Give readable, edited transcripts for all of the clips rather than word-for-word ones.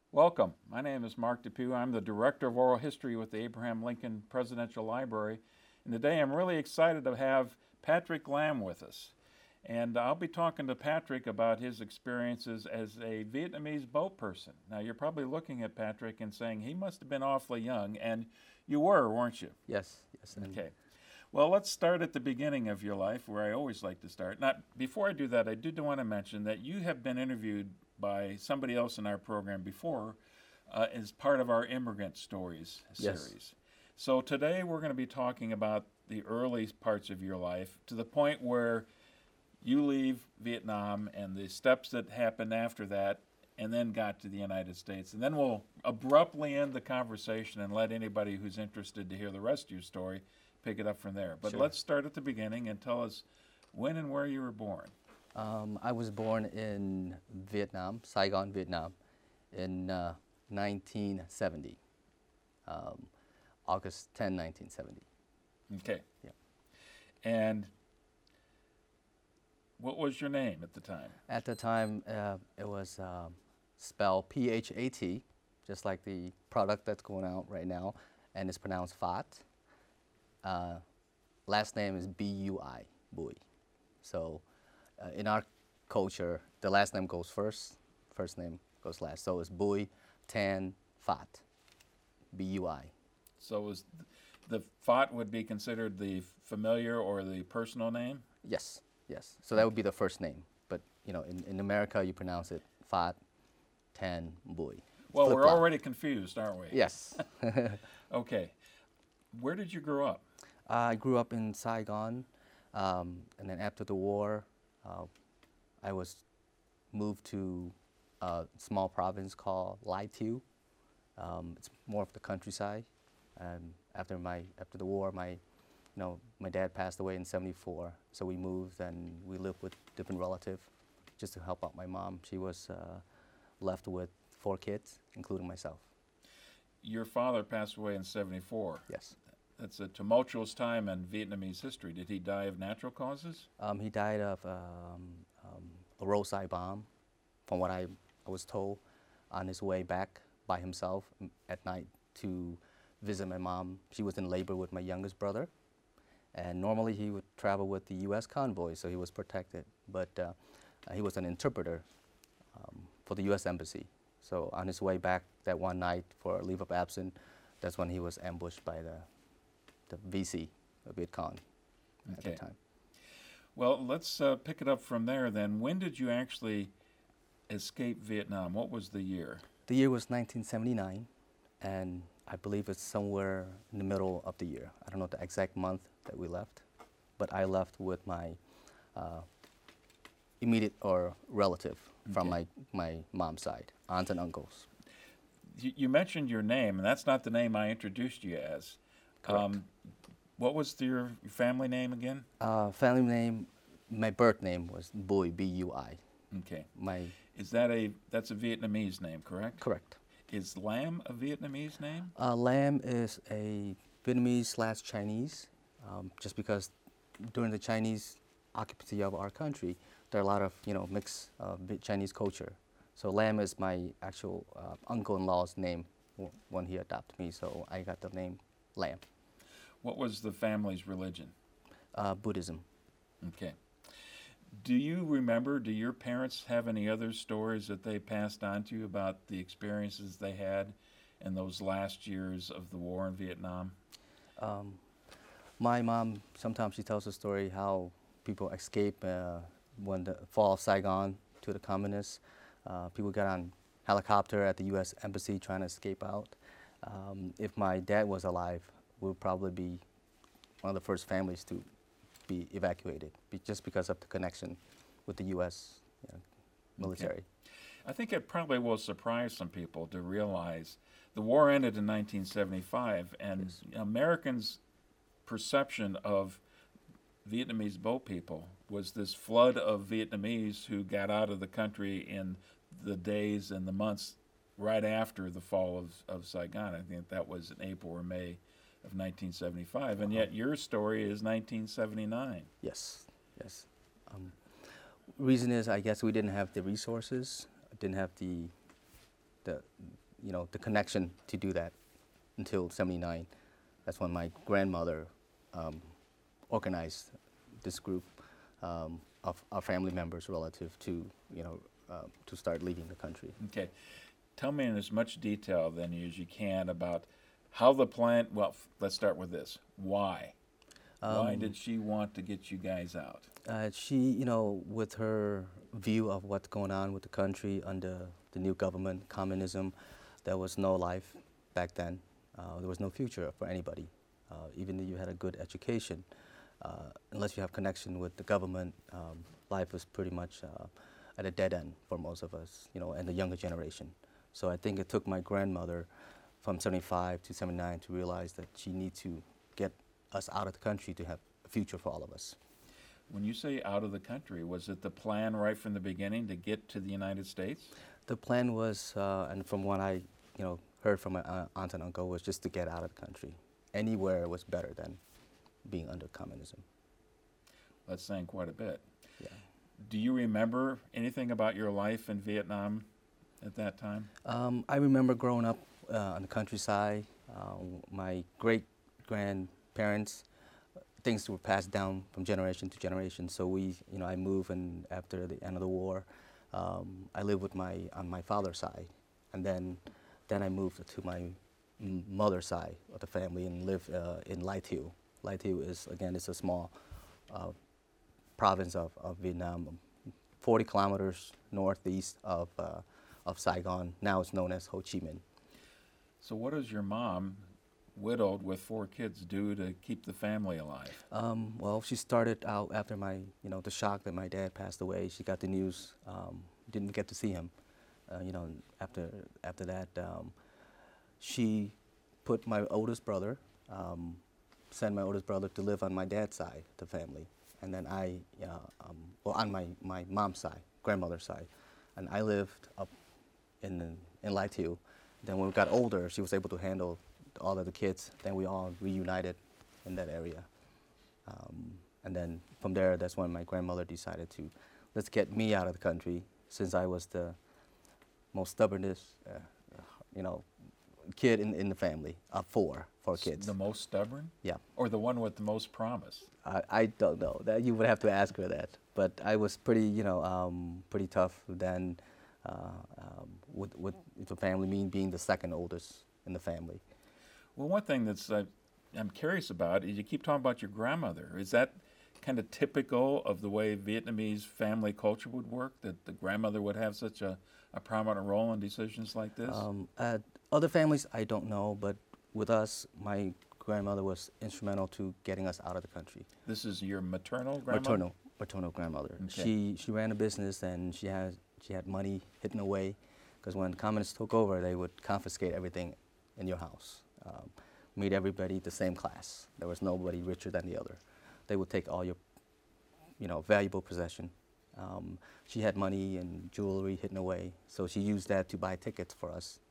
Welcome. My name is Mark Depew. I'm the Director of Oral History with the Abraham Lincoln Presidential Library. And today I'm really excited to have Patrick Lam with us. And I'll be talking to Patrick about his experiences as a Vietnamese boat person. Now, you're probably looking at Patrick and saying he must have been awfully young, and you were, weren't you? Yes. Okay. Well, let's start at the beginning of your life, where I always like to start. Now, before I do that, I did want to mention that you have been interviewed by somebody else in our program before as part of our Immigrant Stories Yes. series. So today we're going to be talking about the early parts of your life to the point where you leave Vietnam and the steps that happened after that and then got to the United States. And then we'll abruptly end the conversation and let anybody who's interested to hear the rest of your story pick it up from there. But Sure. let's start at the beginning and tell us when and where you were born. I was born in Vietnam, Saigon, Vietnam, in 1970, um, August 10, 1970. Okay. Yeah. And what was your name at the time? At the time, it was spelled Phat, just like the product that's going out right now, and it's pronounced Phat. Last name is Bui, Bui. So in our culture, the last name goes first name goes last. So it's Bui Tan Phat, Bui. So was the Phat would be considered the familiar or the personal name? Yes. So that would be the first name. But in America, you pronounce it Phat Tan Bui. Well, we're Flip-flop. already confused, aren't we? Yes. Okay. Where did you grow up? I grew up in Saigon, and then after the war, I was moved to a small province called Lai Thieu. It's more of the countryside. After the war, my dad passed away in '74, so we moved and we lived with different relatives just to help out my mom. She was left with 4 kids, including myself. Your father passed away in '74. Yes. That's a tumultuous time in Vietnamese history. Did he die of natural causes? He died of a roadside bomb, from what I was told, on his way back by himself at night to visit my mom. She was in labor with my youngest brother, and normally he would travel with the U.S. convoy, so he was protected. But he was an interpreter for the U.S. Embassy. So on his way back that one night for a leave of absence, that's when he was ambushed by the VC, Viet Cong, at the Okay. time. Well, let's pick it up from there then. When did you actually escape Vietnam? What was the year? The year was 1979, and I believe it's somewhere in the middle of the year. I don't know the exact month that we left, but I left with my immediate or relative from Okay. my mom's side, aunts and uncles. You mentioned your name, and that's not the name I introduced you as. Correct. What was your family name again? Family name, my birth name was Bui, B-U-I. Okay. My That's a Vietnamese name, correct? correct. Is Lam a Vietnamese name? Lam is a Vietnamese/Chinese, just because during the Chinese occupancy of our country, there are a lot of mixed Chinese culture. So Lam is my actual uncle-in-law's name when he adopted me. So I got the name Lam. What was the family's religion? Buddhism. Okay. Do you remember, do your parents have any other stories that they passed on to you about the experiences they had in those last years of the war in Vietnam? My mom, sometimes she tells a story how people escape when the fall of Saigon to the communists. People got on helicopter at the U.S. Embassy trying to escape out. If my dad was alive, we would probably be one of the first families to be evacuated, just because of the connection with the U.S. military. I think it probably will surprise some people to realize the war ended in 1975, and Yes. Americans' perception of Vietnamese boat people was this flood of Vietnamese who got out of the country in the days and the months right after the fall of Saigon. I think that was in April or May of 1975, and yet your story is 1979. Yes. Reason is, I guess we didn't have the resources, didn't have the the connection to do that until '79. That's when my grandmother organized this group of our family members relative to to start leaving the country. Okay. Tell me in as much detail then as you can about how the plan, well, let's start with this. Why? Why did she want to get you guys out? She, with her view of what's going on with the country under the new government, communism, there was no life back then. There was no future for anybody. Even if you had a good education, unless you have connection with the government, life was pretty much at a dead end for most of us, and the younger generation. So I think it took my grandmother from '75 to '79 to realize that she needs to get us out of the country to have a future for all of us. When you say out of the country, was it the plan right from the beginning to get to the United States? The plan was, and from what I, heard from my aunt and uncle, was just to get out of the country. Anywhere was better than being under communism. That's saying quite a bit. Yeah. Do you remember anything about your life in Vietnam at that time? I remember growing up on the countryside. My great-grandparents, things were passed down from generation to generation. So I moved, and after the end of the war, I lived with on my father's side, and then I moved to my mother's side of the family and lived in Lai Thieu. Lai Thieu is a small province of Vietnam, 40 kilometers northeast of Saigon. Now it's known as Ho Chi Minh. So what does your mom, widowed with 4 kids, do to keep the family alive? Well, she started out after the shock that my dad passed away. She got the news, didn't get to see him. After that, she put my oldest brother, sent my oldest brother to live on my dad's side of the family. And then on my mom's side, grandmother's side. And I lived up in Lai Thieu. Then when we got older, she was able to handle all of the kids. Then we all reunited in that area. And then from there, that's when my grandmother decided to, let's get me out of the country, since I was the most stubbornest, kid in the family of four kids. The most stubborn? Yeah. Or the one with the most promise? I don't know. That you would have to ask her that. But I was pretty, pretty tough then with the family, me being the second oldest in the family. Well, one thing that's I'm curious about is you keep talking about your grandmother. Is that kind of typical of the way Vietnamese family culture would work, that the grandmother would have such a prominent role in decisions like this? Other families, I don't know, but with us, my grandmother was instrumental to getting us out of the country. This is your maternal grandmother? Maternal grandmother. Okay. She ran a business, and she had money hidden away, because when communists took over, they would confiscate everything in your house, made everybody the same class. There was nobody richer than the other. They would take all your, valuable possession. She had money and jewelry hidden away, so she used that to buy tickets for us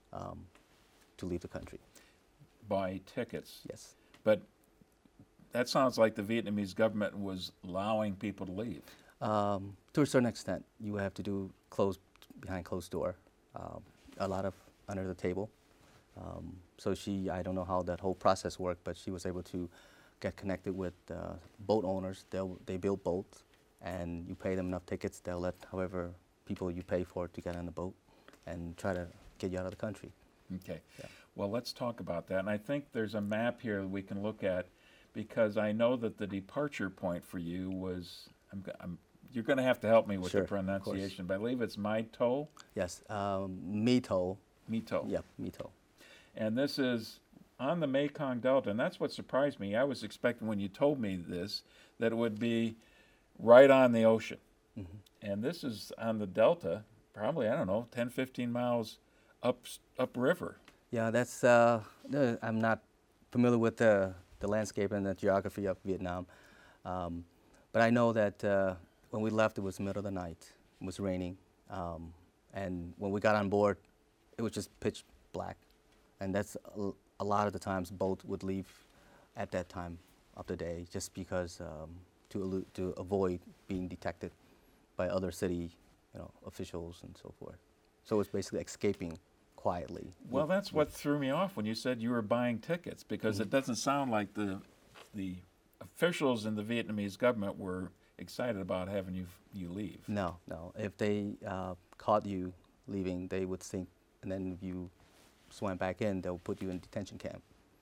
to leave the country. Buy tickets? Yes. But that sounds like the Vietnamese government was allowing people to leave. To a certain extent, you would have to do behind closed door, a lot of under the table. So I don't know how that whole process worked, but she was able to get connected with boat owners. They build boats, and you pay them enough tickets, they'll let however people you pay for to get on the boat and try to get you out of the country. Okay. Yeah. Well, let's talk about that. And I think there's a map here that we can look at, because I know that the departure point for you was, you're going to have to help me with Sure, the pronunciation, but I believe it's Mai Tho? Yes, My Tho. My Tho. Yeah, My Tho. And this is on the Mekong Delta, and that's what surprised me. I was expecting when you told me this that it would be right on the ocean. Mm-hmm. And this is on the Delta, probably, 10, 15 miles upriver. Yeah, that's, I'm not familiar with the landscape and the geography of Vietnam, but I know that when we left, it was middle of the night. It was raining, and when we got on board, it was just pitch black. And that's a lot of the times boats would leave at that time of the day, just because to avoid being detected by other city, officials and so forth. So it's basically escaping quietly. Well, that's what threw me off when you said you were buying tickets, because it doesn't sound like the officials in the Vietnamese government were excited about having you leave. No, no. If they caught you leaving, they would think, and then if you swam back in, they'll put you in detention camp.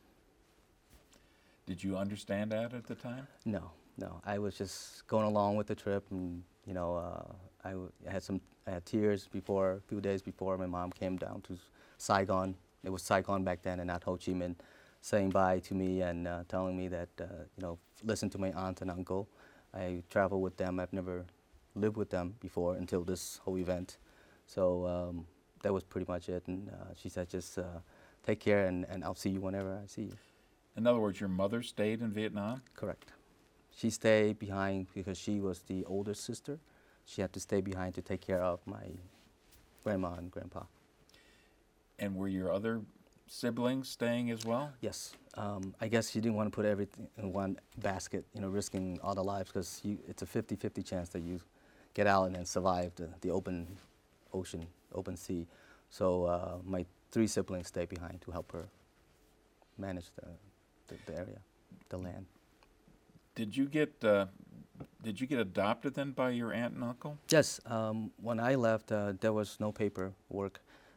Did you understand that at the time? No, no. I was just going along with the trip, and I had tears before, a few days before my mom came down to Saigon. It was Saigon back then, and not Ho Chi Minh, saying bye to me and telling me that listen to my aunt and uncle. I travel with them. I've never lived with them before until this whole event. So that was pretty much it. And she said, just take care, and I'll see you whenever I see you. In other words, your mother stayed in Vietnam? Correct. She stayed behind because she was the older sister. She had to stay behind to take care of my grandma and grandpa. And were your other siblings staying as well? Yes. I guess she didn't want to put everything in one basket, risking all the lives, because it's a 50-50 chance that you get out and then survive the open ocean, open sea. So my 3 siblings stayed behind to help her manage the area, the land. Did you get adopted then by your aunt and uncle? Yes. When I left, there was no paperwork.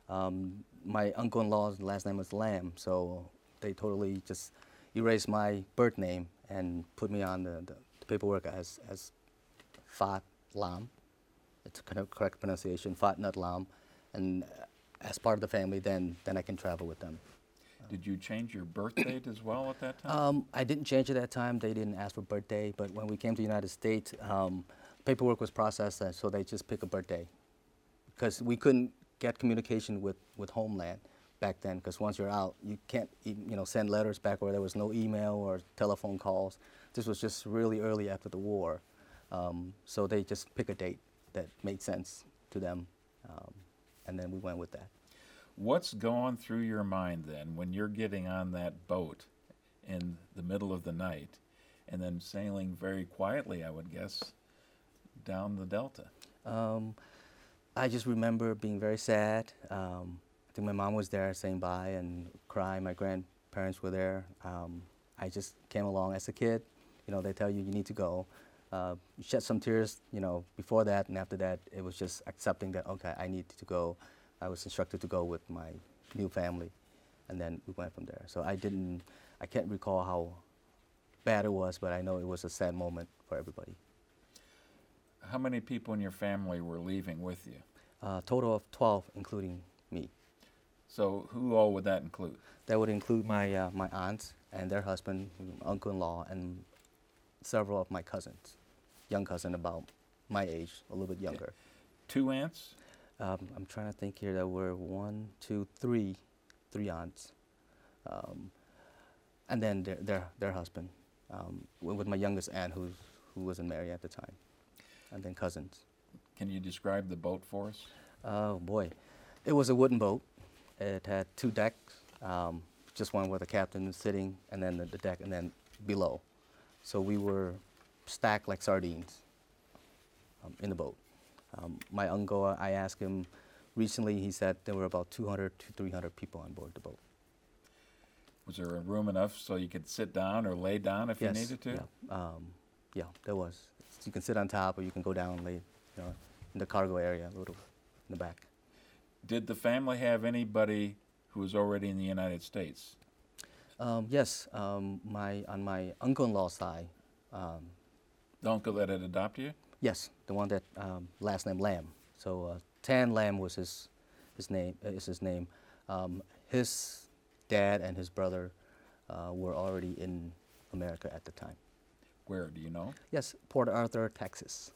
My uncle-in-law's last name was Lam, so they totally just erased my birth name and put me on the paperwork as Phat Lam. It's a correct pronunciation, Phat Nhat Lam. And as part of the family, then I can travel with them. Did you change your birth date as well at that time? I didn't change it at that time. They didn't ask for birthday. But when we came to the United States, paperwork was processed, so they just pick a birthday. Because we couldn't get communication with homeland back then, because once you're out, you can't send letters back, or there was no email or telephone calls. This was just really early after the war. So they just pick a date that made sense to them, and then we went with that. What's going through your mind then when you're getting on that boat in the middle of the night and then sailing very quietly, I would guess, down the Delta? I just remember being very sad. I think my mom was there saying bye and crying. My grandparents were there. I just came along as a kid. They tell you need to go. You shed some tears, before that, and after that, it was just accepting that, okay, I need to go. I was instructed to go with my new family, and then we went from there. So I can't recall how bad it was, but I know it was a sad moment for everybody. How many people in your family were leaving with you? Total of 12, including me. So who all would that include? That would include my my aunts and their husband, uncle-in-law, and several of my cousins, young cousin about my age, a little bit younger. 2 aunts? I'm trying to think here. There were 1, 2, 3 aunts, and then their husband, with my youngest aunt who wasn't married at the time, and then cousins. Can you describe the boat for us? Oh boy, it was a wooden boat. It had 2 decks, just one where the captain was sitting, and then the deck, and then below. So we were stacked like sardines in the boat. My uncle, I asked him recently, he said there were about 200 to 300 people on board the boat. Was there a room enough so you could sit down or lay down if you needed to? Yeah, there was. So you can sit on top, or you can go down and lay, in the cargo area, a little in the back. Did the family have anybody who was already in the United States? Yes, on my uncle-in-law's side. The uncle that had adopted you? Yes, the one that last name Lam. So Tan Lam was his name. His dad and his brother were already in America at the time. Where, do you know? Yes, Port Arthur, Texas.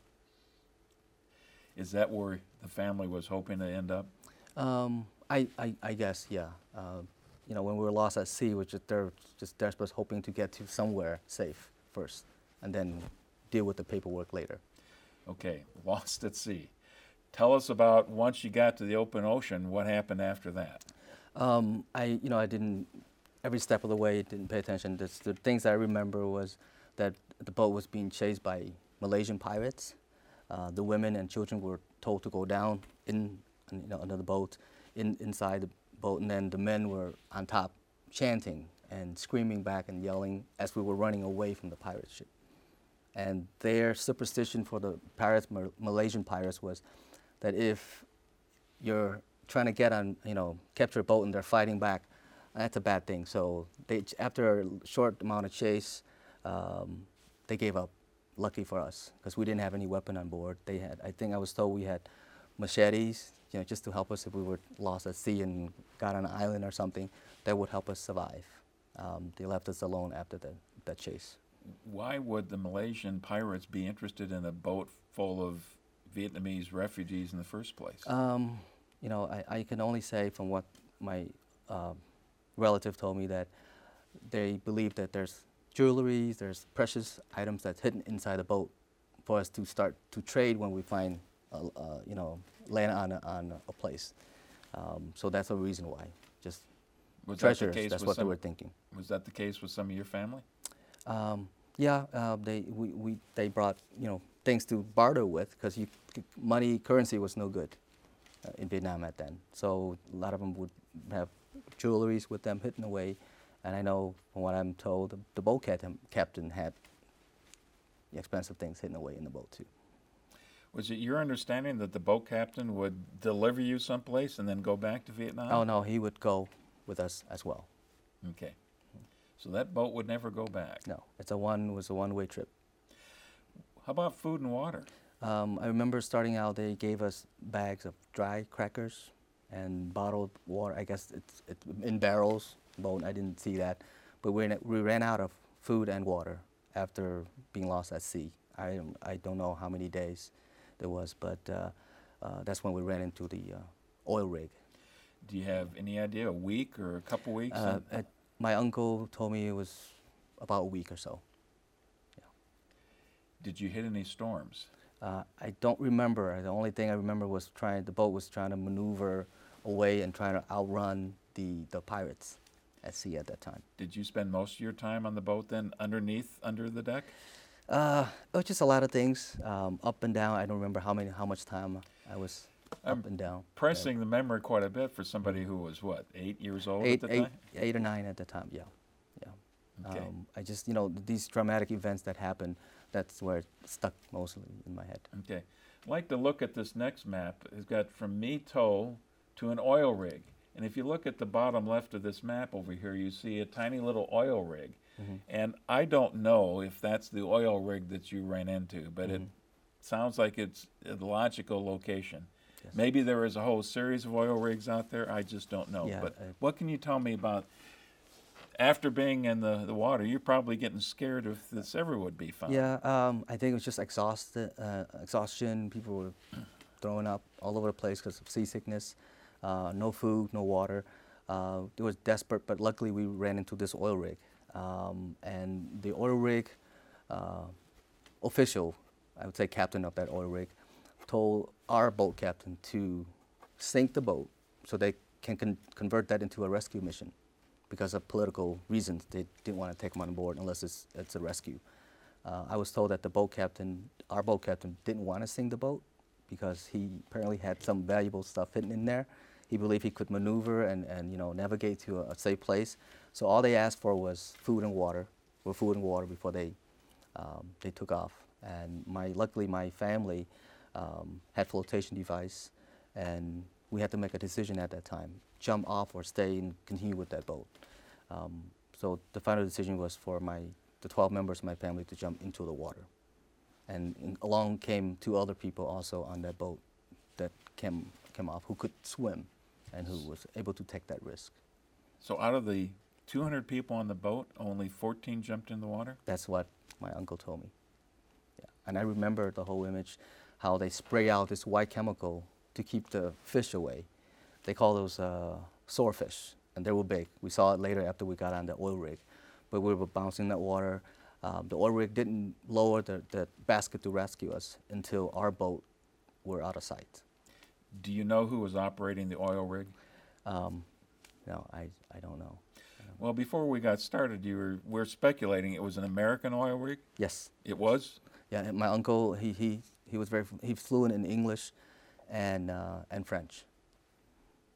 Is that where the family was hoping to end up? I guess, yeah. When we were lost at sea, they're desperate, hoping to get to somewhere safe first, and then deal with the paperwork later. Okay, lost at sea. Tell us about, once you got to the open ocean, what happened after that? I didn't, every step of the way, didn't pay attention. The things I remember was that the boat was being chased by Malaysian pirates. The women and children were told to go down under the boat, inside the boat, and then the men were on top chanting and screaming back and yelling as we were running away from the pirate ship. And their superstition for the pirates, Malaysian pirates, was that if you're trying to get on, capture a boat and they're fighting back, that's a bad thing. So after a short amount of chase, they gave up. Lucky for us, because we didn't have any weapon on board. They had, I think I was told we had machetes, just to help us if we were lost at sea and got on an island or something, that would help us survive. They left us alone after that chase. Why would the Malaysian pirates be interested in a boat full of Vietnamese refugees in the first place? I can only say from what my relative told me that they believe that there's jewelry, there's precious items that's hidden inside the boat for us to start to trade when we find, land on a place. So that's a reason why. Just Was treasures, that the case that's with what they were thinking. Was that the case with some of your family? They brought, things to barter with, because money, currency was no good in Vietnam at then. So a lot of them would have jewelries with them hidden away. And I know, from what I'm told, the boat captain had expensive things hidden away in the boat too. Was it your understanding that the boat captain would deliver you someplace and then go back to Vietnam? Oh no, he would go with us as well. Okay. So that boat would never go back? No, it was a one-way trip. How about food and water? I remember starting out, they gave us bags of dry crackers and bottled water. I guess it's in barrels. Boat, I didn't see that, but we ran out of food and water after being lost at sea. I don't know how many days there was, but that's when we ran into the oil rig. Do you have any idea, a week or a couple weeks? My uncle told me it was about a week or so. Yeah. Did you hit any storms? I don't remember. The only thing I remember was the boat was trying to maneuver away and trying to outrun the pirates at sea at that time. Did you spend most of your time on the boat then under the deck? It was just a lot of things, up and down. I don't remember how much time I was up and down. Pressing the memory quite a bit for somebody who was, 8 years old at the time? 8 or 9 at the time, yeah. Okay. I just, these dramatic events that happened, that's where it stuck mostly in my head. Okay. I'd like to look at this next map. It's got from Me To to an oil rig. And if you look at the bottom left of this map over here, you see a tiny little oil rig. Mm-hmm. And I don't know if that's the oil rig that you ran into, but it sounds like it's a logical location. Yes. Maybe there is a whole series of oil rigs out there. I just don't know. Yeah, but what can you tell me about, after being in the water, you're probably getting scared if this ever would be found. Yeah, I think it was just exhaustion. People were throwing up all over the place because of seasickness. No food, no water. It was desperate, but luckily we ran into this oil rig. And the oil rig official, I would say captain of that oil rig, told our boat captain to sink the boat so they can convert that into a rescue mission. Because of political reasons, they didn't want to take him on board unless it's a rescue. I was told that our boat captain, didn't want to sink the boat because he apparently had some valuable stuff hidden in there. He believed he could maneuver and navigate to a safe place. So all they asked for was food and water before they took off. And luckily my family had flotation device, and we had to make a decision at that time: jump off or stay and continue with that boat. So the final decision was for the 12 members of my family to jump into the water. And along came 2 other people also on that boat that came off, who could swim and who was able to take that risk. So out of the 200 people on the boat, only 14 jumped in the water? That's what my uncle told me. Yeah. And I remember the whole image, how they spray out this white chemical to keep the fish away. They call those swordfish, and they were big. We saw it later after we got on the oil rig. But we were bouncing that water. The oil rig didn't lower the basket to rescue us until our boat were out of sight. Do you know who was operating the oil rig? No, I don't know. Well, before we got started, we're speculating it was an American oil rig? Yes. It was? Yeah, and my uncle, he was very fluent in English and French.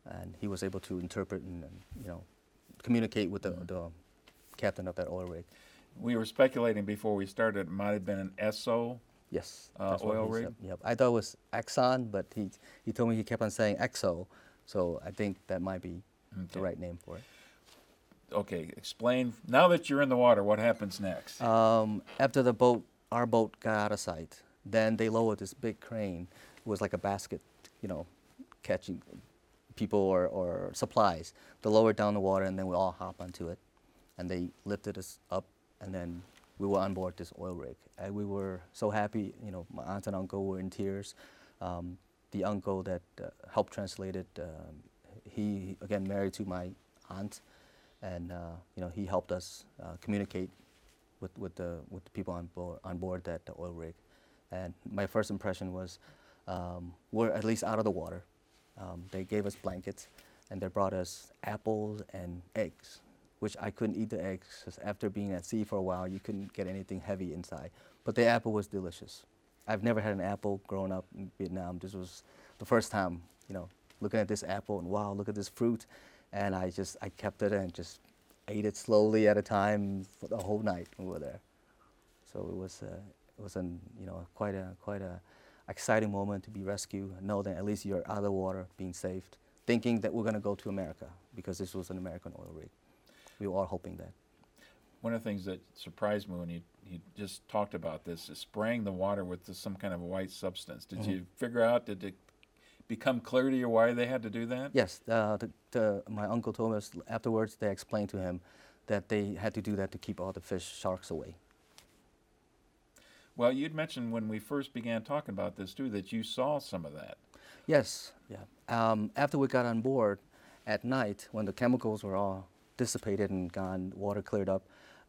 and he was able to interpret and communicate with the captain of that oil rig. We were speculating before we started it might have been an Esso Yes, that's what oil he rig. said. Yep, I thought it was Exxon, but he told me he kept on saying Exo, so I think that might be the right name for it. Okay, explain. Now that you're in the water, what happens next? After our boat got out of sight, then they lowered this big crane. It was like a basket, catching people or supplies. They lowered down the water, and then we all hop onto it, and they lifted us up, and then we were on board this oil rig. And we were so happy. My aunt and uncle were in tears. The uncle that helped translate it, he again married to my aunt, and he helped us communicate with the people on board that oil rig. And my first impression was we're at least out of the water. They gave us blankets, and they brought us apples and eggs, which I couldn't eat the eggs because after being at sea for a while, you couldn't get anything heavy inside. But the apple was delicious. I've never had an apple growing up in Vietnam. This was the first time, looking at this apple and wow, look at this fruit. And I kept it and just ate it slowly at a time for the whole night we were there. So it was quite a exciting moment to be rescued, know that at least you're out of the water, being saved, thinking that we're going to go to America because this was an American oil rig. We were all hoping that. One of the things that surprised me when you just talked about this is spraying the water with some kind of a white substance. Did you figure out, did it become clear to you why they had to do that? Yes, my uncle told us afterwards, they explained to him that they had to do that to keep all the sharks away. Well, you'd mentioned when we first began talking about this too that you saw some of that. Yes, yeah. After we got on board at night, when the chemicals were all dissipated and gone, water cleared up,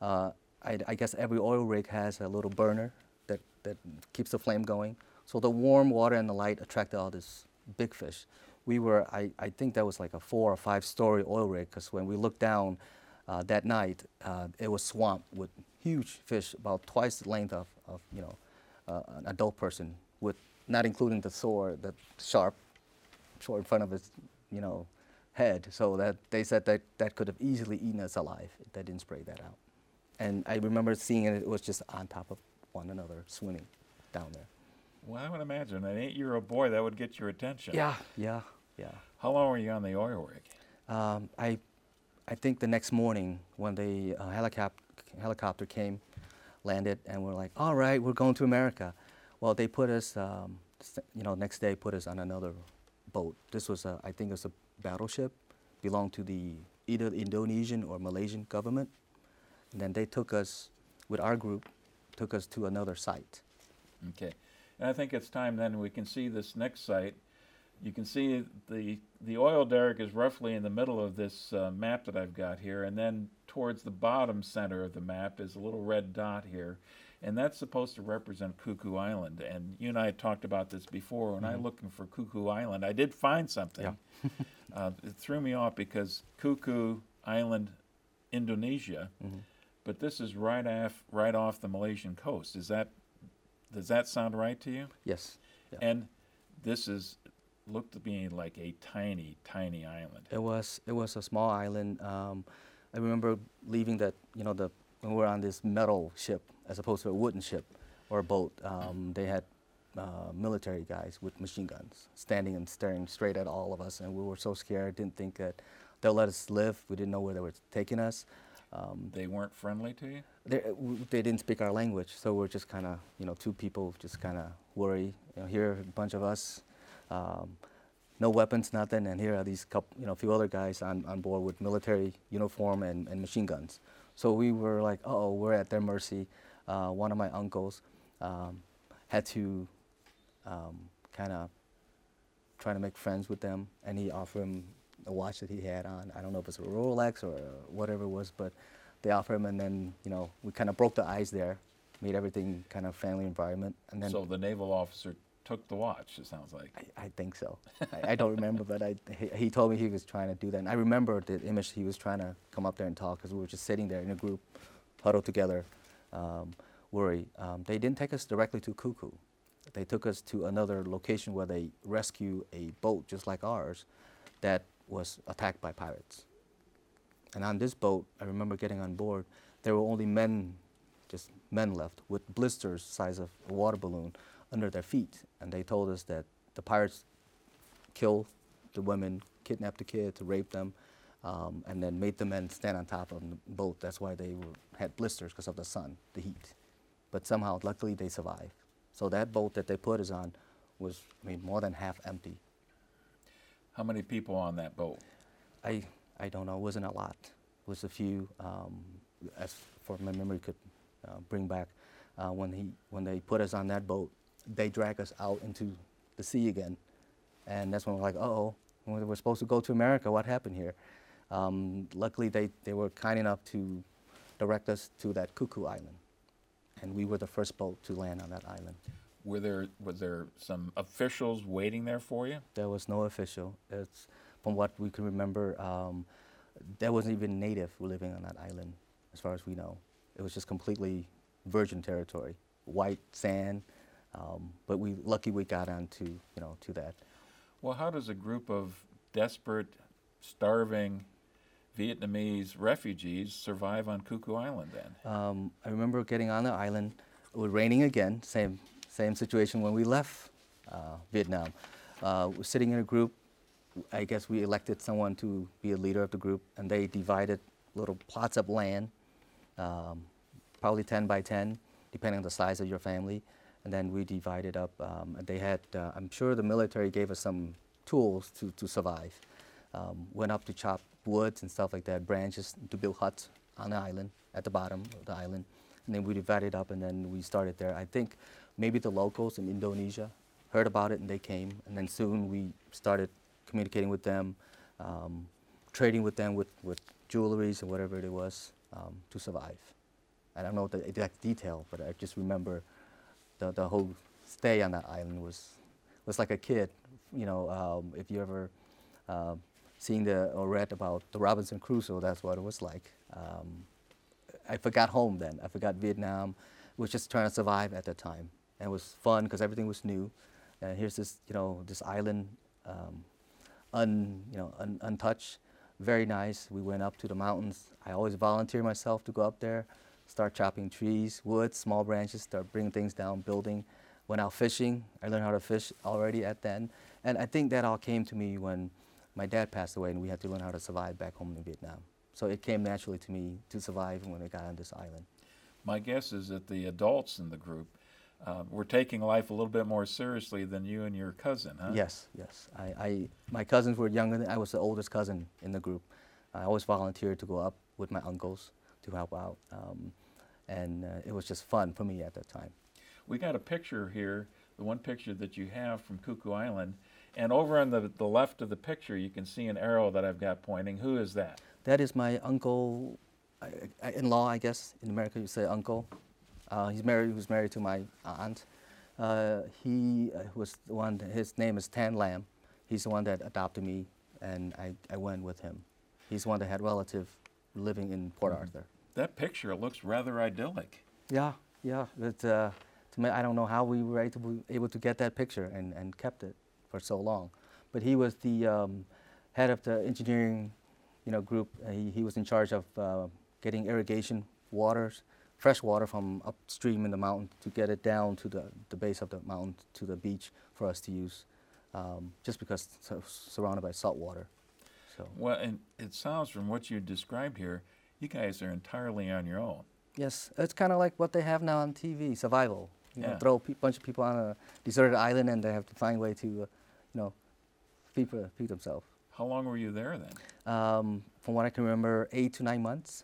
I guess every oil rig has a little burner that keeps the flame going. So the warm water and the light attracted all this big fish. I think that was like a 4 or 5 story oil rig, because when we looked down that night, it was swamped with huge fish, about twice the length of an adult person, with not including the sharp in front of his head. So that they said that could have easily eaten us alive if they didn't spray that out. And I remember seeing it was just on top of one another, swimming down there. Well, I would imagine an 8-year-old boy, that would get your attention. Yeah. How long were you on the oil rig? I think the next morning when the helicopter came, landed, and we're like, all right, we're going to America. Well, they put us, next day put us on another boat. This was, I think it was a battleship, belonged to either the Indonesian or Malaysian government. And then they took us, with our group, took us to another site. Okay. And I think it's time then we can see this next site. You can see the oil derrick is roughly in the middle of this map that I've got here, and then towards the bottom center of the map is a little red dot here, and that's supposed to represent Cuckoo Island. And you and I had talked about this before. When I was looking for Cuckoo Island, I did find something. Yeah. It threw me off because Cuckoo Island, Indonesia, but this is right off the Malaysian coast. Does that sound right to you? Yes. Yeah. And this looked to be like a tiny, tiny island. It was a small island. I remember leaving that, when we were on this metal ship as opposed to a wooden ship or a boat. They had military guys with machine guns standing and staring straight at all of us, and we were so scared, didn't think that they'll let us live. We didn't know where they were taking us. They weren't friendly to you? They didn't speak our language, so we're just kind of, 2 people just kind of worry. Here are a bunch of us, no weapons, nothing, and here are these few other guys on board with military uniform and machine guns. So we were like, uh-oh, we're at their mercy. One of my uncles had to kind of try to make friends with them, and he offered him a watch that he had on. I don't know if it's a Rolex or whatever it was, but they offered him, and then we kind of broke the ice there, made everything kind of family environment, and then. So the naval officer took the watch, it sounds like. I think so. I don't remember, but he told me he was trying to do that, and I remember the image. He was trying to come up there and talk because we were just sitting there in a group, huddled together, worried. They didn't take us directly to Cuckoo. They took us to another location where they rescue a boat just like ours that was attacked by pirates. And on this boat, I remember getting on board, there were only men, just men left, with blisters size of a water balloon under their feet. And they told us that the pirates killed the women, kidnapped the kids, raped them, and then made the men stand on top of the boat. That's why they had blisters, because of the sun, the heat. But somehow, luckily, they survived. So that boat that they put us on was, more than half empty. How many people on that boat? I don't know. It wasn't a lot. It was a few. As for my memory could bring back, when they put us on that boat, they dragged us out into the sea again, and that's when we're like, uh-oh, we're supposed to go to America. What happened here? Luckily, they were kind enough to direct us to that Cuckoo Island, and we were the first boat to land on that island. Was there some officials waiting there for you? There was no official. It's, from what we can remember, there wasn't even native living on that island, as far as we know. It was just completely virgin territory, white sand. But lucky we got onto to that. Well, how does a group of desperate, starving Vietnamese refugees survive on Cuckoo Island then? I remember getting on the island. It was raining again. Same situation when we left Vietnam. We're sitting in a group. I guess we elected someone to be a leader of the group, and they divided little plots of land, probably 10 by 10, depending on the size of your family. And then we divided up. They had, I'm sure the military gave us some tools to survive. Went up to chop woods and stuff like that, branches to build huts on the island, at the bottom of the island. And then we divided up, and then we started there. I think maybe the locals in Indonesia heard about it, and they came. And then soon we started communicating with them, trading with them with jewelries and whatever it was to survive. I don't know the exact detail, but I just remember the whole stay on that island was like a kid. If you ever seen or read about the Robinson Crusoe, that's what it was like. I forgot home then. I forgot Vietnam. We was just trying to survive at that time. And it was fun because everything was new. And here's this, this island, untouched, very nice. We went up to the mountains. I always volunteer myself to go up there, start chopping trees, wood, small branches, start bringing things down, building. Went out fishing. I learned how to fish already at then. And I think that all came to me when my dad passed away and we had to learn how to survive back home in Vietnam. So it came naturally to me to survive when I got on this island. My guess is that the adults in the group were taking life a little bit more seriously than you and your cousin, huh? Yes. My cousins were younger. I was the oldest cousin in the group. I always volunteered to go up with my uncles to help out. And it was just fun for me at that time. We got a picture here, the one picture that you have from Cuckoo Island. And over on the left of the picture, you can see an arrow that I've got pointing. Who is that? That is my uncle, in-law, I guess. In America, you say uncle. He was married to my aunt. He was the one, his name is Tan Lam. He's the one that adopted me, and I went with him. He's the one that had relatives living in Port Arthur. That picture looks rather idyllic. Yeah. But, to me, I don't know how we were able to get that picture and kept it for so long. But he was the head of the engineering group. He was in charge of getting irrigation waters, fresh water from upstream in the mountain to get it down to the base of the mountain to the beach for us to use, just because it's surrounded by salt water. So. Well, and it sounds from what you described here, you guys are entirely on your own. Yes, it's kind of like what they have now on TV, survival. Yeah. Throw a bunch of people on a deserted island and they have to find a way to, feed themselves. How long were you there then? From what I can remember, 8 to 9 months.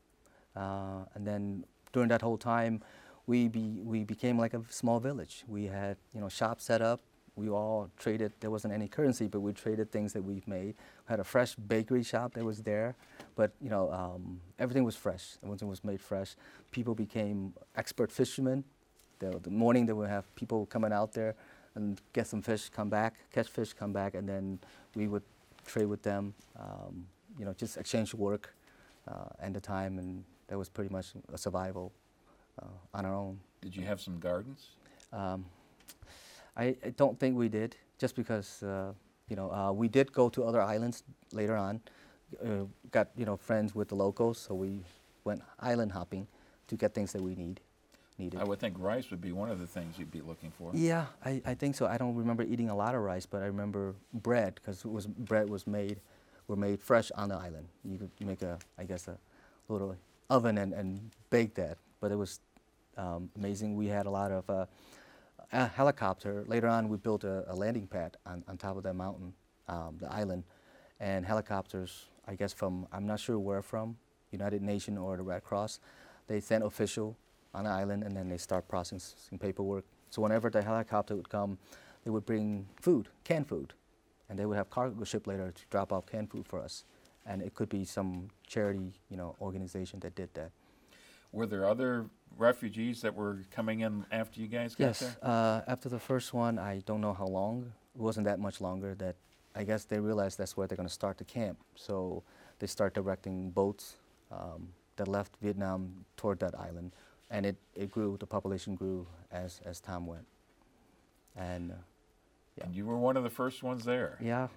And then during that whole time, we became like a small village. We had shops set up. We all traded. There wasn't any currency, but we traded things that we've made. We had a fresh bakery shop that was there, but everything was fresh. Everything was made fresh. People became expert fishermen. The morning they would have people coming out there and get some fish, come back, catch fish, come back, and then we would trade with them. Just exchange work and the time, and that was pretty much a survival on our own. Did you have some gardens? I don't think we did, just because We did go to other islands later on. Got friends with the locals, so we went island hopping to get things that we needed. I would think rice would be one of the things you'd be looking for. Yeah, I think so. I don't remember eating a lot of rice, but I remember bread because bread were made fresh on the island. You could make a little oven and bake that. But it was amazing. We had a lot of a helicopter. Later on, we built a landing pad on top of that mountain, the island, and helicopters. I guess I'm not sure where from, United Nations or the Red Cross. They sent official on the island, and then they start processing paperwork. So whenever the helicopter would come, they would bring food, canned food, and they would have cargo ship later to drop off canned food for us. And it could be some charity, organization that did that. Were there other refugees that were coming in after you guys got there? Yes. After the first one, I don't know how long. It wasn't that much longer. That I guess they realized that's where they're going to start the camp. So they start directing boats that left Vietnam toward that island. And it grew, the population grew as time went. And yeah. And you were one of the first ones there. Yeah.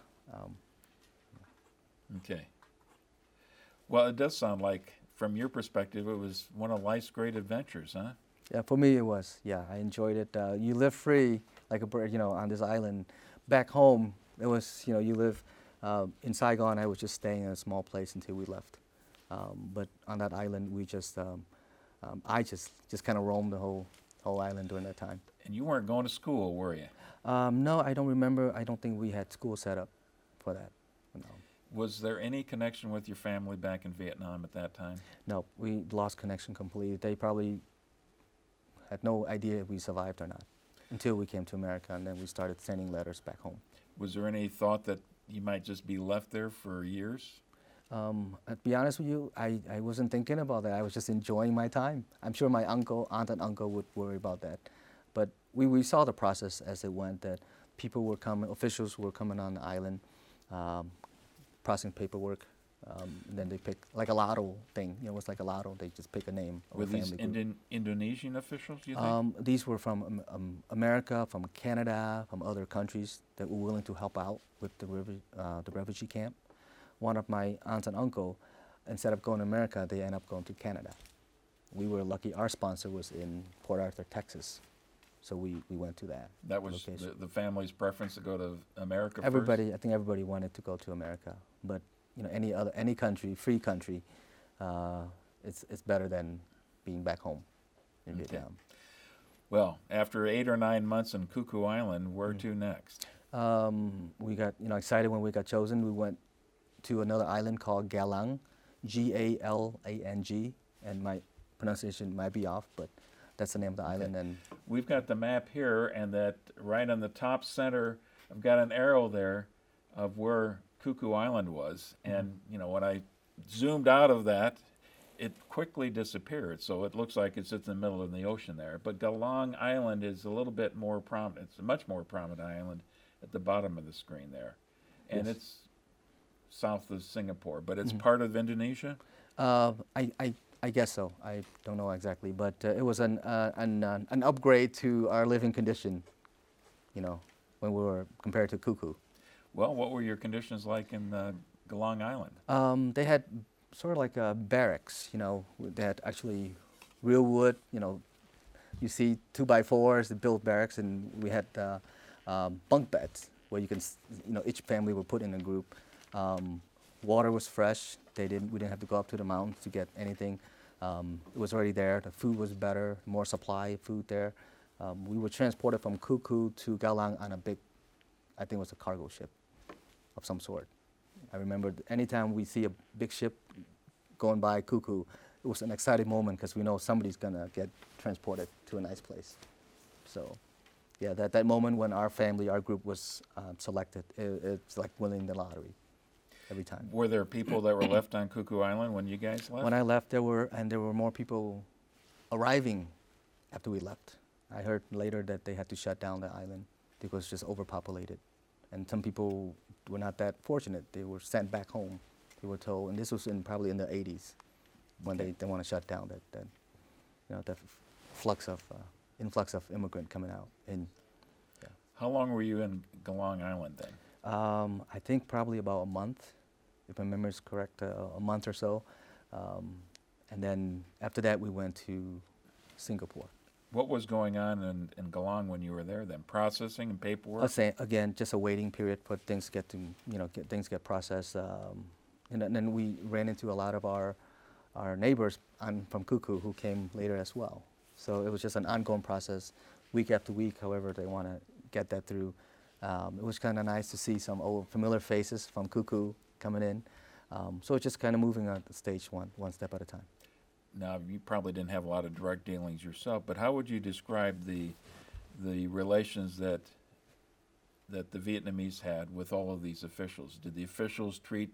Okay. Well, it does sound like, from your perspective, it was one of life's great adventures, huh? Yeah, for me it was. Yeah, I enjoyed it. You live free like a bird, on this island. Back home, it was, you live in Saigon. I was just staying in a small place until we left. But on that island, we just, I just kind of roamed the whole island during that time. And you weren't going to school, were you? No, I don't remember. I don't think we had school set up for that. No. Was there any connection with your family back in Vietnam at that time? No, we lost connection completely. They probably had no idea if we survived or not until we came to America, and then we started sending letters back home. Was there any thought that you might just be left there for years? To be honest with you, I wasn't thinking about that. I was just enjoying my time. I'm sure my aunt and uncle would worry about that. But we saw the process as it went, that people were coming, officials were coming on the island, processing paperwork. Then they pick, like a lotto thing. It was like a lotto. They just pick a name of Were a family these group. Indonesian officials, you think? These were from America, from Canada, from other countries that were willing to help out with the refugee camp. One of my aunts and uncle, instead of going to America, they ended up going to Canada. We were lucky. Our sponsor was in Port Arthur, Texas, so we went to that. That was the family's preference to go to America everybody, first? I think everybody wanted to go to America, but any country, free country, it's better than being back home in Vietnam. Well, after 8 or 9 months on Cuckoo Island, where to next? We got excited when we got chosen. We went to another island called Galang, Galang, and my pronunciation might be off, but that's the name of the island. And we've got the map here, and that right on the top center, I've got an arrow there of where Cuckoo Island was, and when I zoomed out of that, it quickly disappeared. So it looks like it's in the middle of the ocean there. But Galang Island is a little bit more prominent. It's a much more prominent island at the bottom of the screen there, and yes. it's south of Singapore. But it's part of Indonesia. I guess so. I don't know exactly, but it was an upgrade to our living condition, when we were compared to Cuckoo. Well, what were your conditions like in Galang Island? They had sort of like barracks, they had actually real wood, you see 2x4s, they built barracks, and we had bunk beds where you can, each family would put in a group. Water was fresh. We didn't have to go up to the mountains to get anything. It was already there. The food was better, more supply of food there. We were transported from Cuckoo to Galang on a big, I think it was a cargo ship of some sort. I remember anytime we see a big ship going by Cuckoo, it was an exciting moment because we know somebody's gonna get transported to a nice place. So, yeah, that moment when our group was selected, it's like winning the lottery every time. Were there people that were left on Cuckoo Island when you guys left? When I left, there were more people arriving after we left. I heard later that they had to shut down the island because it was just overpopulated. And some people were not that fortunate. They were sent back home. They were told, and this was probably in the 80s when they want to shut down that influx of immigrant coming out. And how long were you in Galang Island then? I think probably about a month, if my memory is correct, a month or so. And then after that, we went to Singapore. What was going on in Galang when you were there then? Processing and paperwork? Again, just a waiting period for things to get to, things get processed. And then we ran into a lot of our neighbors from Kuku who came later as well. So it was just an ongoing process, week after week, however they want to get that through. It was kind of nice to see some old familiar faces from Kuku coming in. So it's just kind of moving on the stage one step at a time. Now, you probably didn't have a lot of direct dealings yourself, but how would you describe the relations that the Vietnamese had with all of these officials? Did the officials treat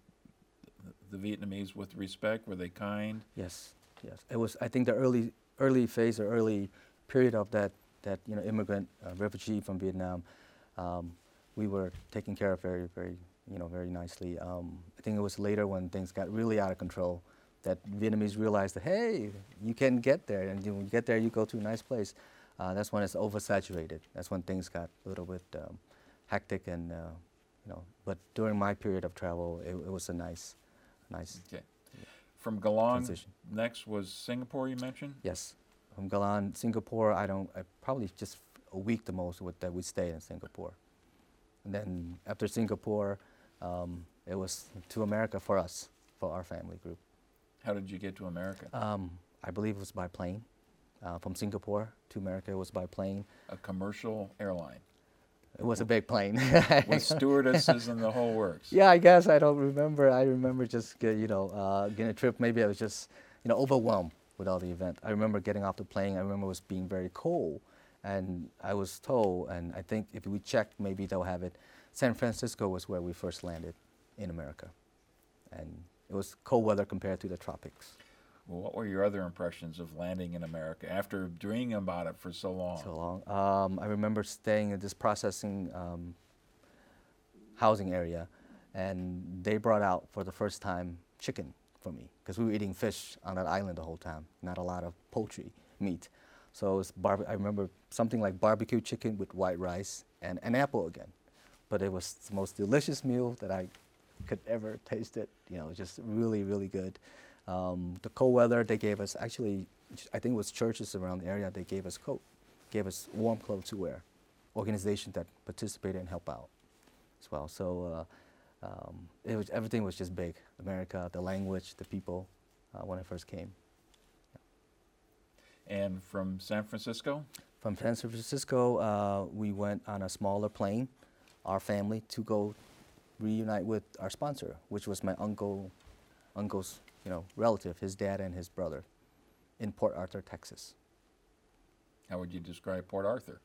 the Vietnamese with respect? Were they kind? Yes, yes. It was, I think, the early phase or early period of that immigrant refugee from Vietnam. We were taken care of very, very, very nicely. I think it was later when things got really out of control that Vietnamese realized that, hey, you can get there, and when you get there, you go to a nice place. That's when it's oversaturated. That's when things got a little bit hectic, and But during my period of travel, it was a nice. Okay. From Galang, transition. Next was Singapore. You mentioned. Yes, from Galang, Singapore. I probably just a week the most that we stayed in Singapore, and then after Singapore, it was to America for us, for our family group. How did you get to America? I believe it was by plane. From Singapore to America, it was by plane. A commercial airline. It was a big plane. With stewardesses and the whole works. Yeah, I guess I don't remember. I remember just getting a trip. Maybe I was just overwhelmed with all the event. I remember getting off the plane. I remember it was being very cold, and I was told, and I think if we checked, maybe they'll have it. San Francisco was where we first landed in America, and it was cold weather compared to the tropics. Well, what were your other impressions of landing in America after dreaming about it for so long? I remember staying in this processing housing area, and they brought out for the first time chicken for me because we were eating fish on that island the whole time, not a lot of poultry meat. So it was I remember something like barbecue chicken with white rice and an apple again. But it was the most delicious meal that I could ever taste it. Just really, really good. The cold weather, they gave us, actually, I think it was churches around the area, they gave us warm clothes to wear. Organizations that participated and help out as well. So everything was just big. America, the language, the people, when I first came. Yeah. And from San Francisco? From San Francisco, we went on a smaller plane, our family, to go reunite with our sponsor, which was my uncle's relative, his dad and his brother, in Port Arthur, Texas. How would you describe Port Arthur?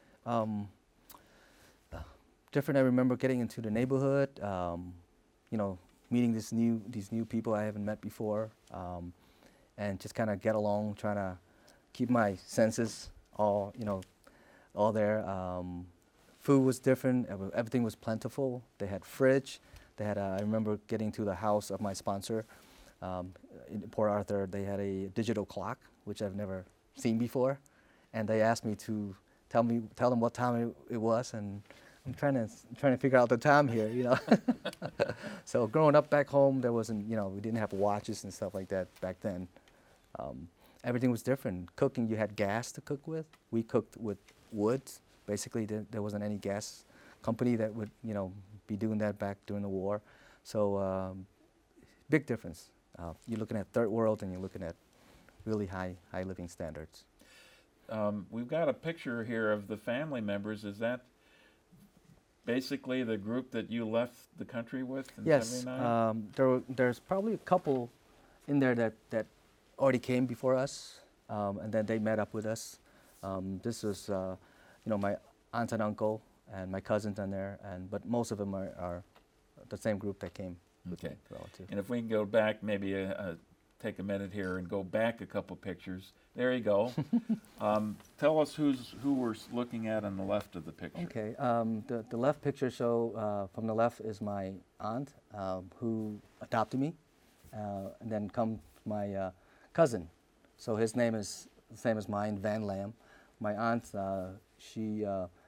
Different. I remember getting into the neighborhood, meeting these new people I haven't met before, and just kind of get along, trying to keep my senses all there. Food was different. Everything was plentiful. They had fridge. They had. I remember getting to the house of my sponsor. In Port Arthur, they had a digital clock, which I've never seen before, and they asked me to tell them what time it was, and I'm trying to figure out the time here, So growing up back home, there wasn't, we didn't have watches and stuff like that back then. Everything was different. Cooking, you had gas to cook with. We cooked with wood. Basically, there wasn't any gas company that would, be doing that back during the war. So big difference. You're looking at third world, and you're looking at really high living standards. We've got a picture here of the family members. Is that basically the group that you left the country with in '79? There's probably a couple in there that already came before us, and then they met up with us. This was, my aunt and uncle and my cousins in there, but most of them are the same group that came. Okay. And if we can go back, maybe take a minute here and go back a couple pictures. There you go. Tell us who we're looking at on the left of the picture. Okay. The left picture from the left is my aunt who adopted me, and then comes my cousin. So his name is the same as mine, Van Lam. My aunt, she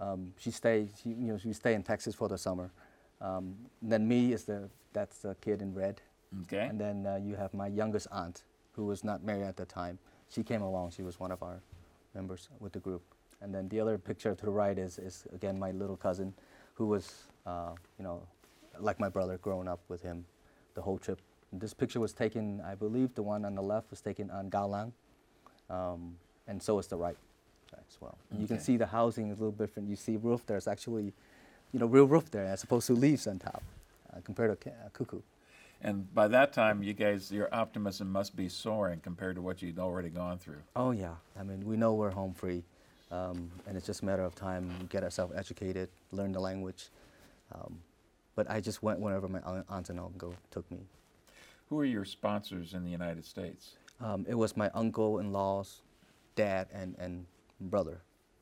She stay. She stay in Texas for the summer. Then me is that's the kid in red. Okay. And then you have my youngest aunt, who was not married at the time. She came along. She was one of our members with the group. And then the other picture to the right is again my little cousin, who was like my brother, growing up with him the whole trip. And this picture was taken, I believe, the one on the left was taken on Gao Lang, and so is the right as well. Okay. You can see the housing is a little different. You see roof. There's actually, real roof there as opposed to leaves on top, compared to cuckoo. And by that time, your optimism must be soaring compared to what you'd already gone through. Oh yeah, I mean, we know we're home free, and it's just a matter of time. We get ourselves educated, learn the language. But I just went whenever my aunt and uncle took me. Who are your sponsors in the United States? It was my uncle-in-law's dad and brother.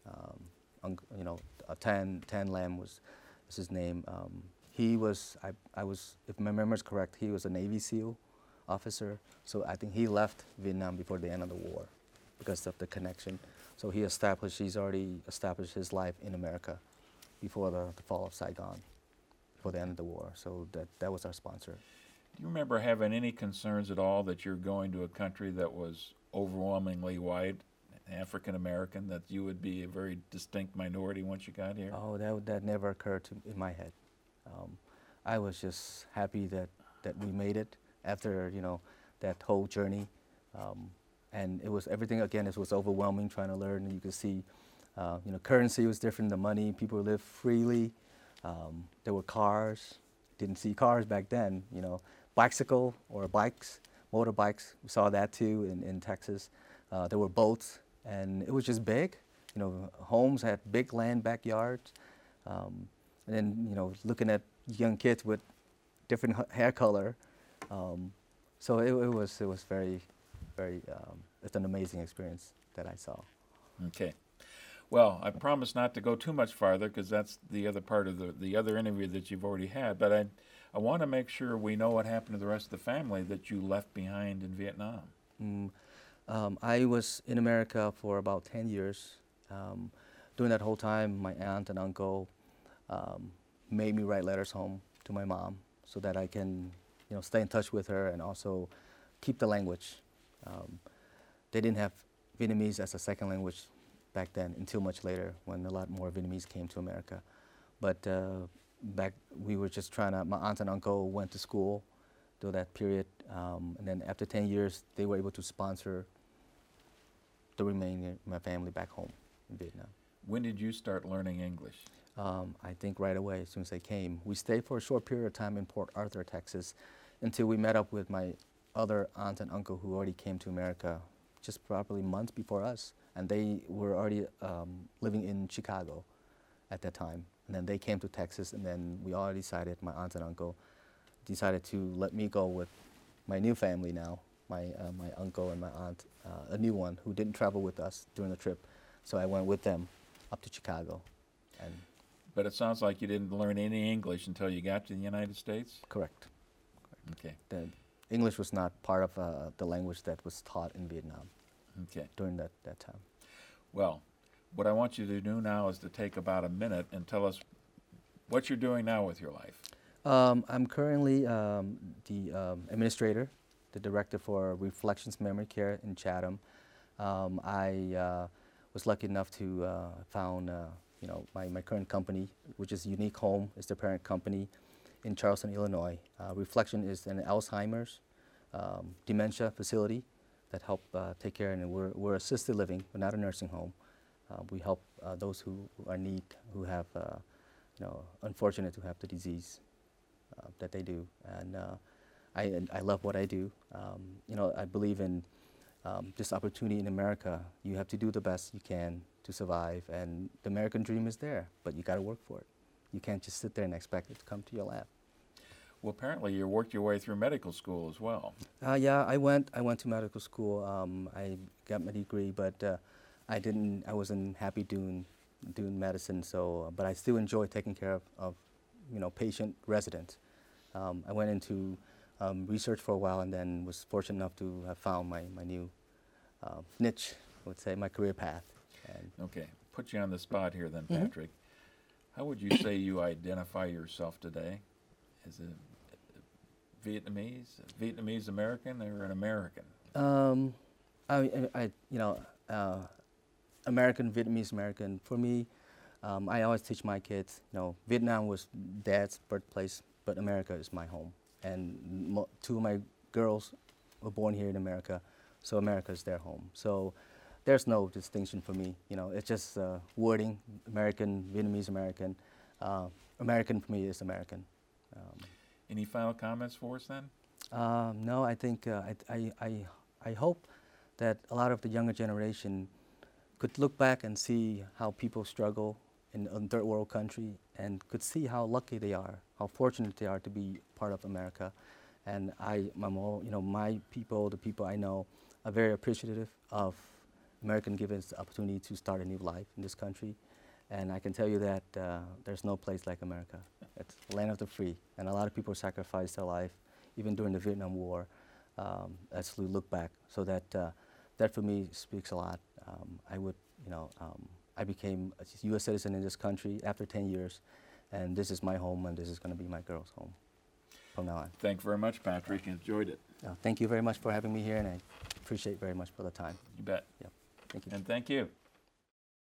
Tan Lam was his name. He was, I was, if my memory is correct, he was a Navy SEAL officer. So I think he left Vietnam before the end of the war because of the connection. So he's already established his life in America before the fall of Saigon, before the end of the war. So that was our sponsor. Do you remember having any concerns at all that you're going to a country that was overwhelmingly white, African American, that you would be a very distinct minority once you got here? Oh, that never occurred in my head. I was just happy that we made it after that whole journey, and it was everything again. It was overwhelming trying to learn. And you could see, currency was different. The money, people lived freely. There were cars. Didn't see cars back then. Bicycle or bikes, motorbikes. We saw that too in Texas. There were boats, and it was just big. Homes had big land backyards. And then, looking at young kids with different hair color. So it was very, very, it's an amazing experience that I saw. Okay. Well, I promise not to go too much farther because that's the other part of the other interview that you've already had. But I want to make sure we know what happened to the rest of the family that you left behind in Vietnam. I was in America for about 10 years. During that whole time, my aunt and uncle made me write letters home to my mom so that I can, stay in touch with her and also keep the language. They didn't have Vietnamese as a second language back then until much later when a lot more Vietnamese came to America. But back we were just my aunt and uncle went to school during that period. And then after 10 years, they were able to sponsor the remaining my family back home in Vietnam. When did you start learning English? I think right away, as soon as they came. We stayed for a short period of time in Port Arthur, Texas, until we met up with my other aunt and uncle who already came to America just probably months before us. And they were already living in Chicago at that time. And then they came to Texas, and then we all decided, my aunt and uncle decided to let me go with my new family now, my uncle and my aunt, a new one who didn't travel with us during the trip. So I went with them up to Chicago. But it sounds like you didn't learn any English until you got to the United States? Correct. Okay. The English was not part of the language that was taught in Vietnam. Okay. During that time. Well, what I want you to do now is to take about a minute and tell us what you're doing now with your life. I'm currently the administrator, the director for Reflections Memory Care in Chatham. I was lucky enough to found my current company, which is Unique Home, is the parent company in Charleston, Illinois. Reflection is an Alzheimer's dementia facility that help take care, and we're assisted living. We're not a nursing home. We help those who are in need, who have, unfortunate to have the disease that they do. And I love what I do. I believe in this opportunity in America. You have to do the best you can to survive, and the American dream is there, but you got to work for it. You can't just sit there and expect it to come to your lap. Well, apparently you worked your way through medical school as well. Yeah, I went to medical school. I got my degree, but I wasn't happy doing medicine. So, but I still enjoy taking care of patient residents. I went into research for a while, and then was fortunate enough to have found my new niche, I would say, my career path. Okay, put you on the spot here then, Patrick. How would you say you identify yourself today? As a Vietnamese American, or an American? American, Vietnamese American. For me, I always teach my kids, Vietnam was Dad's birthplace, but America is my home. And two of my girls were born here in America, so America is their home. So there's no distinction for me. It's just wording, American, Vietnamese American. American for me is American. Any final comments for us then? No, I think I hope that a lot of the younger generation could look back and see how people struggle in a third world country, and could see how lucky they are, how fortunate they are to be part of America. And my people, the people I know, are very appreciative of American giving us the opportunity to start a new life in this country. And I can tell you that there's no place like America. It's the land of the free, and a lot of people sacrificed their life, even during the Vietnam War, as we look back. So that for me speaks a lot. I became a U.S. citizen in this country after 10 years, and this is my home, and this is going to be my girls' home from now on. Thank you very much, Patrick. Enjoyed it. Thank you very much for having me here, and I appreciate very much for the time. You bet. Yeah. Thank you. And thank you.